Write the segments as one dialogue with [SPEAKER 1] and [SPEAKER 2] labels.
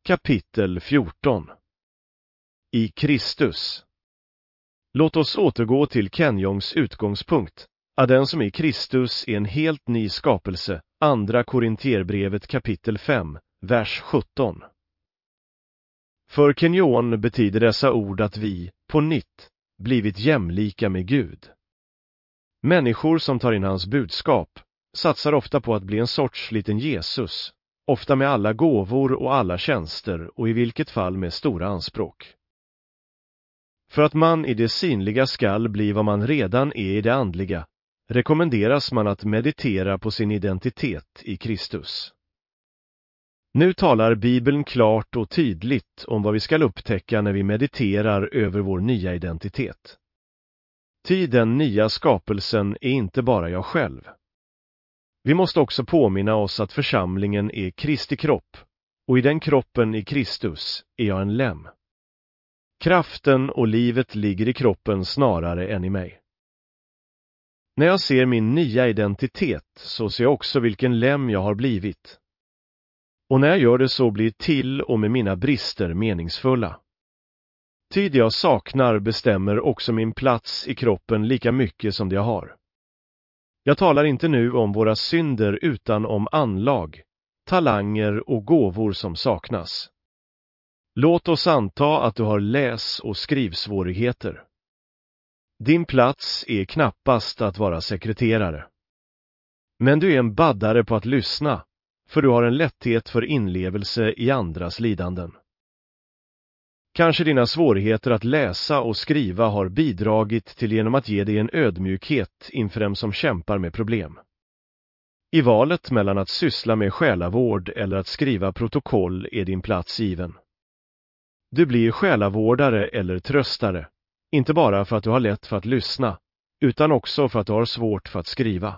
[SPEAKER 1] Kapitel 14. I Kristus. Låt oss återgå till Ken Jongs utgångspunkt, att den som är i Kristus är en helt ny skapelse. Andra Korintierbrevet kapitel 5, vers 17. För Ken Jong betyder dessa ord att vi, på nytt, blivit jämlika med Gud. Människor som tar in hans budskap satsar ofta på att bli en sorts liten Jesus, ofta med alla gåvor och alla tjänster och i vilket fall med stora anspråk. För att man i det synliga skall bli vad man redan är i det andliga, rekommenderas man att meditera på sin identitet i Kristus. Nu talar Bibeln klart och tydligt om vad vi skall upptäcka när vi mediterar över vår nya identitet. Ty den nya skapelsen är inte bara jag själv. Vi måste också påminna oss att församlingen är Kristi kropp, och i den kroppen i Kristus är jag en lem. Kraften och livet ligger i kroppen snarare än i mig. När jag ser min nya identitet så ser jag också vilken lem jag har blivit. Och när jag gör det så blir till och med mina brister meningsfulla. Ty det jag saknar bestämmer också min plats i kroppen lika mycket som det jag har. Jag talar inte nu om våra synder utan om anlag, talanger och gåvor som saknas. Låt oss anta att du har läs- och skrivsvårigheter. Din plats är knappast att vara sekreterare. Men du är en baddare på att lyssna, för du har en lätthet för inlevelse i andras lidanden. Kanske dina svårigheter att läsa och skriva har bidragit till genom att ge dig en ödmjukhet inför dem som kämpar med problem. I valet mellan att syssla med själavård eller att skriva protokoll är din plats given. Du blir själavårdare eller tröstare, inte bara för att du har lätt för att lyssna, utan också för att du har svårt för att skriva.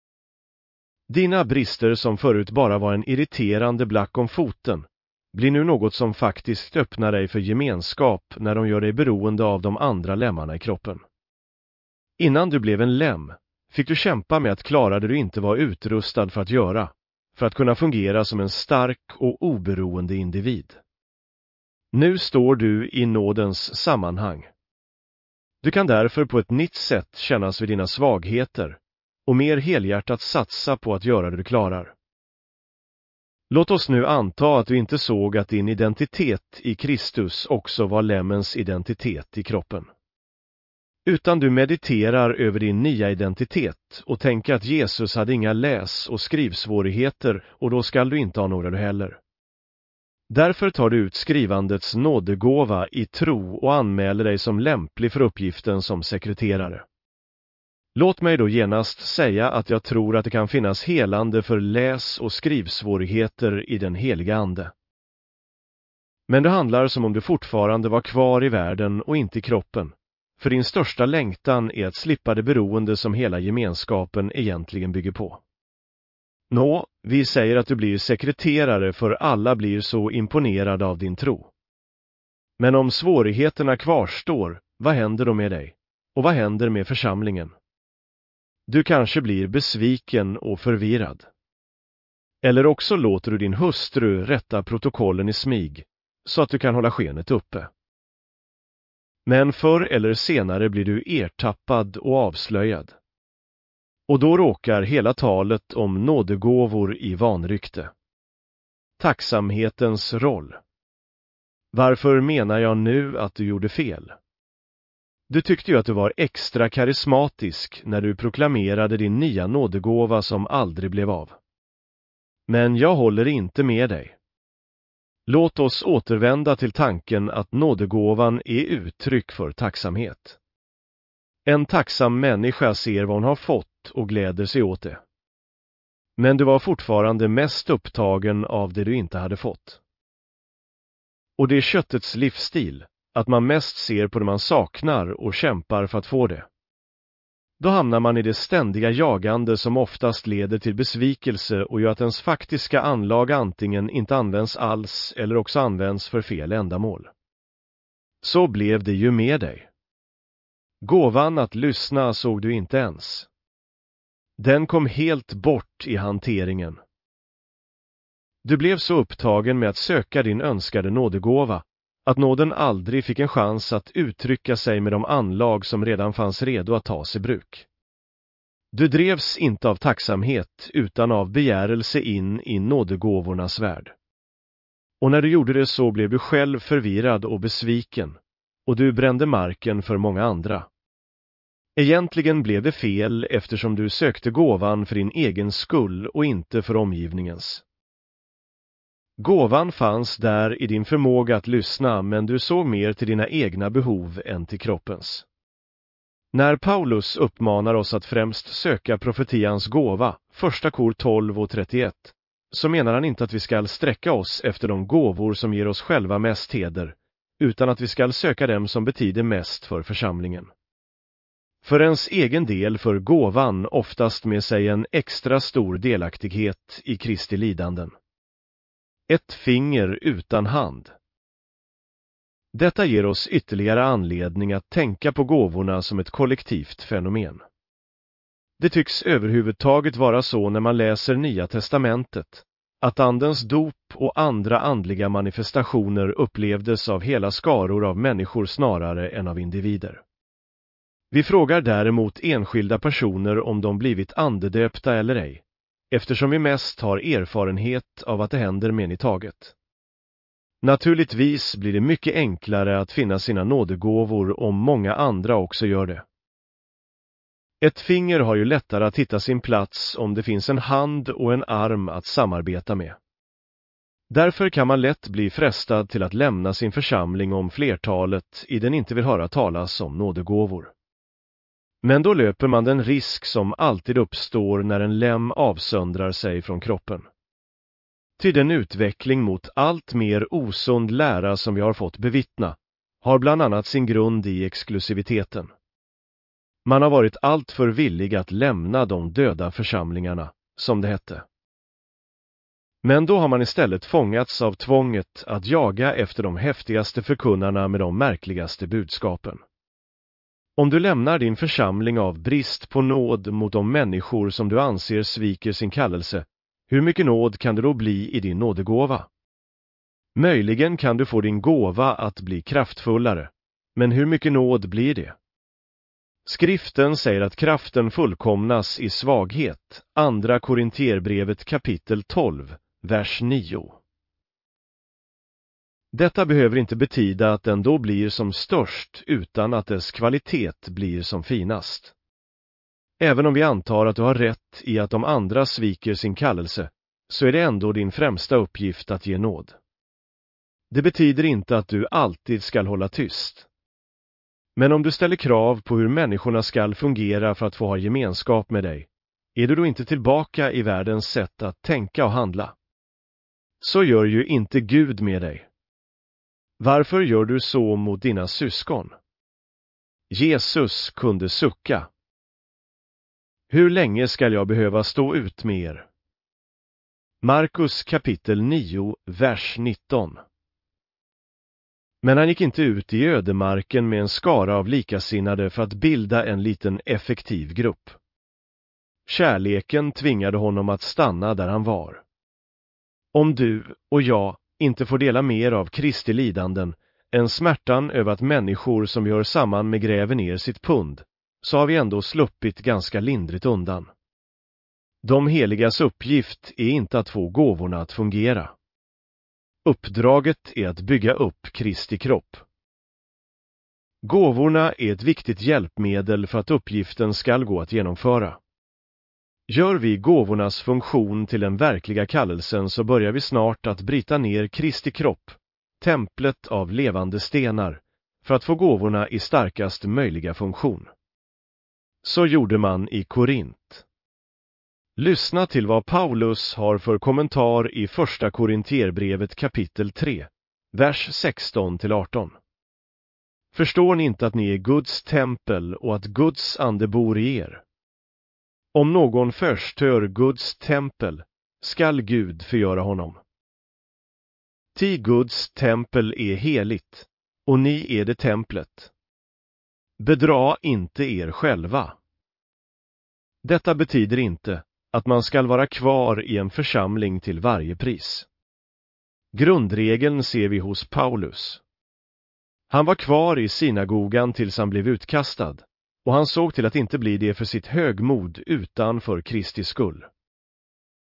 [SPEAKER 1] Dina brister som förut bara var en irriterande black om foten blir nu något som faktiskt öppnar dig för gemenskap när de gör dig beroende av de andra lemmarna i kroppen. Innan du blev en lem fick du kämpa med att klara det du inte var utrustad för att göra, för att kunna fungera som en stark och oberoende individ. Nu står du i nådens sammanhang. Du kan därför på ett nytt sätt kännas vid dina svagheter och mer helhjärtat satsa på att göra det du klarar. Låt oss nu anta att du inte såg att din identitet i Kristus också var lemmens identitet i kroppen. Utan du mediterar över din nya identitet och tänker att Jesus hade inga läs- och skrivsvårigheter och då skall du inte ha några du heller. Därför tar du ut skrivandets nådegåva i tro och anmäler dig som lämplig för uppgiften som sekreterare. Låt mig då genast säga att jag tror att det kan finnas helande för läs- och skrivsvårigheter i den heliga ande. Men det handlar som om du fortfarande var kvar i världen och inte i kroppen, för din största längtan är att slippa det beroende som hela gemenskapen egentligen bygger på. Vi säger att du blir sekreterare för alla blir så imponerade av din tro. Men om svårigheterna kvarstår, vad händer då med dig? Och vad händer med församlingen? Du kanske blir besviken och förvirrad. Eller också låter du din hustru rätta protokollen i smyg, så att du kan hålla skenet uppe. Men förr eller senare blir du ertappad och avslöjad. Och då råkar hela talet om nådegåvor i vanrykte. Tacksamhetens roll. Varför menar jag nu att du gjorde fel? Du tyckte ju att du var extra karismatisk när du proklamerade din nya nådegåva som aldrig blev av. Men jag håller inte med dig. Låt oss återvända till tanken att nådegåvan är uttryck för tacksamhet. En tacksam människa ser vad hon har fått och gläder sig åt det. Men du var fortfarande mest upptagen av det du inte hade fått. Och det är köttets livsstil, att man mest ser på det man saknar och kämpar för att få det. Då hamnar man i det ständiga jagande som oftast leder till besvikelse och gör att ens faktiska anlag antingen inte används alls eller också används för fel ändamål. Så blev det ju med dig. Gåvan att lyssna såg du inte ens. Den kom helt bort i hanteringen. Du blev så upptagen med att söka din önskade nådegåva, att nåden aldrig fick en chans att uttrycka sig med de anlag som redan fanns redo att tas i bruk. Du drevs inte av tacksamhet utan av begärelse in i nådegåvornas värld. Och när du gjorde det så blev du själv förvirrad och besviken, och du brände marken för många andra. Egentligen blev det fel eftersom du sökte gåvan för din egen skull och inte för omgivningens. Gåvan fanns där i din förmåga att lyssna, men du såg mer till dina egna behov än till kroppens. När Paulus uppmanar oss att främst söka profetians gåva, första kor 12:31, så menar han inte att vi skall sträcka oss efter de gåvor som ger oss själva mest heder, utan att vi skall söka dem som betyder mest för församlingen. För ens egen del för gåvan oftast med sig en extra stor delaktighet i Kristi lidanden. Ett finger utan hand. Detta ger oss ytterligare anledning att tänka på gåvorna som ett kollektivt fenomen. Det tycks överhuvudtaget vara så när man läser Nya testamentet, att andens dop och andra andliga manifestationer upplevdes av hela skaror av människor snarare än av individer. Vi frågar däremot enskilda personer om de blivit andedöpta eller ej, eftersom vi mest har erfarenhet av att det händer med i taget. Naturligtvis blir det mycket enklare att finna sina nådegåvor om många andra också gör det. Ett finger har ju lättare att hitta sin plats om det finns en hand och en arm att samarbeta med. Därför kan man lätt bli frestad till att lämna sin församling om flertalet i den inte vill höra talas om nådegåvor. Men då löper man den risk som alltid uppstår när en lem avsöndrar sig från kroppen. Till den utveckling mot allt mer osund lära som vi har fått bevittna har bland annat sin grund i exklusiviteten. Man har varit allt för villig att lämna de döda församlingarna, som det hette. Men då har man istället fångats av tvånget att jaga efter de häftigaste förkunnarna med de märkligaste budskapen. Om du lämnar din församling av brist på nåd mot de människor som du anser sviker sin kallelse, hur mycket nåd kan det då bli i din nådegåva? Möjligen kan du få din gåva att bli kraftfullare, men hur mycket nåd blir det? Skriften säger att kraften fullkomnas i svaghet, andra Korintierbrevet kapitel 12, vers 9. Detta behöver inte betyda att den då blir som störst utan att dess kvalitet blir som finast. Även om vi antar att du har rätt i att de andra sviker sin kallelse, så är det ändå din främsta uppgift att ge nåd. Det betyder inte att du alltid skall hålla tyst. Men om du ställer krav på hur människorna skall fungera för att få ha gemenskap med dig, är du då inte tillbaka i världens sätt att tänka och handla? Så gör ju inte Gud med dig. Varför gör du så mot dina syskon? Jesus kunde sucka. Hur länge skall jag behöva stå ut med er? Markus kapitel 9, vers 19. Men han gick inte ut i ödemarken med en skara av likasinnade för att bilda en liten effektiv grupp. Kärleken tvingade honom att stanna där han var. Om du och jag inte får dela mer av Kristi lidanden än smärtan över att människor som gör samman med gräver ner sitt pund, så har vi ändå sluppit ganska lindrigt undan. De heligas uppgift är inte att få gåvorna att fungera. Uppdraget är att bygga upp Kristi kropp. Gåvorna är ett viktigt hjälpmedel för att uppgiften skall gå att genomföra. Gör vi gåvornas funktion till den verkliga kallelsen så börjar vi snart att bryta ner Kristi kropp, templet av levande stenar, för att få gåvorna i starkast möjliga funktion. Så gjorde man i Korint. Lyssna till vad Paulus har för kommentar i första Korintierbrevet kapitel 3, vers 16-18. Förstår ni inte att ni är Guds tempel och att Guds ande bor i er? Om någon förstör Guds tempel, skall Gud förgöra honom. Ty Guds tempel är heligt, och ni är det templet. Bedra inte er själva. Detta betyder inte att man skall vara kvar i en församling till varje pris. Grundregeln ser vi hos Paulus. Han var kvar i synagogan tills han blev utkastad, och han såg till att inte bli det för sitt högmod utan för Kristi skull.